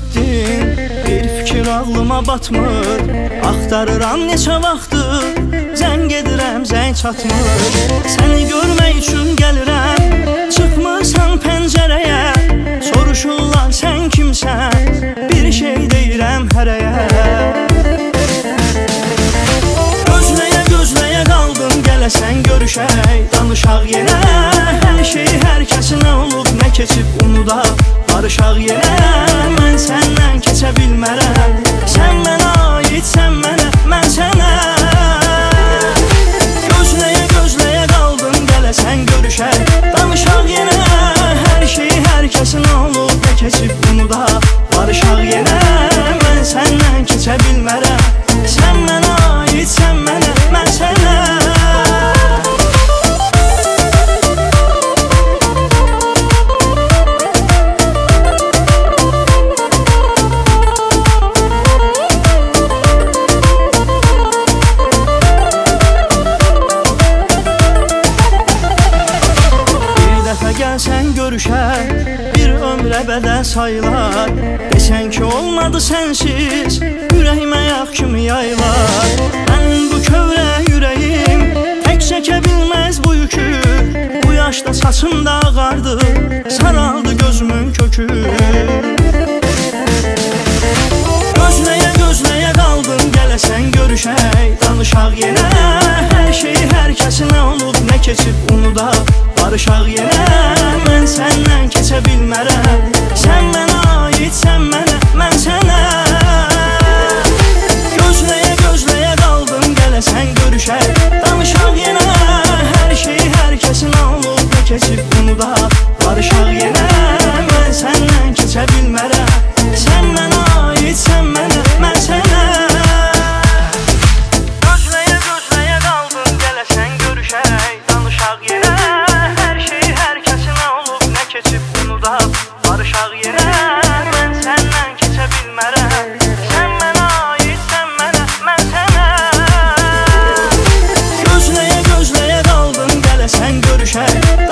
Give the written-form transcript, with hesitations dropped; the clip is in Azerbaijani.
getdin, bir fikir ağlıma batmır. Axtarıram neçə vaxtdır, zəng edirəm, zəng çatmır. Səni görmək üçün gəlirəm, çıxmırsan pəncərəyə. Soruşurlar sən kimsən, bir şey deyirəm hərəyə. Gözləyə gözləyə qaldım, gələsən görüşək, danışaq yenə. Hər şey hər kəsin nə olub, nə keçib unudaq, barışaq yenə. Mən səndən keçə bilmərəm, sən mənə aid, sən mənə, mən sənə. Gözləyə gözləyə qaldım, gələsən görüşək, danışaq yenə. Hər şey hər kəsin nə olub, nə keçib unudaq, barışaq yenə. Mən səndən keçə bilmərəm, sən mənə aid, sən mənə, mən sənə. Gəlsən görüşər, bir ömrə bədəl sayılar. Desən ki olmadı sənsiz, ürəyimə yağ kimi yaylar. Mənim bu kövrə ürəyim tək çəkə bilməz bu yükü. Bu yaşda saçım da ağardı, saraldı gözümün kökü. Gözləyə gözləyə qaldım, gələsən görüşək, danışaq yenə. Hər şey hər kəsin nə olub, nə keçib unudaq, barışaq yenə. Mən səndən keçə bilmərəm, sən mənə aid, sən mənə, mən sənə. Gözləyə gözləyə qaldım, gələsən görüşək, danışaq yenə. Hər şey hər kəsin nə olub, nə keçib unudaq, barışaq yenə. Mən səndən keçə bilmərəm, sən mənə aid, sən mənə, mən sənə. Gözləyə gözləyə qaldım, gələsən görüşək, danışaq yenə. Keçib unudaq, barışaq yenə. Mən səndən keçə bilmərəm, sən mənə aid, sən mənə, mən sənə. Gözləyə gözləyə qaldım, gələsən görüşək,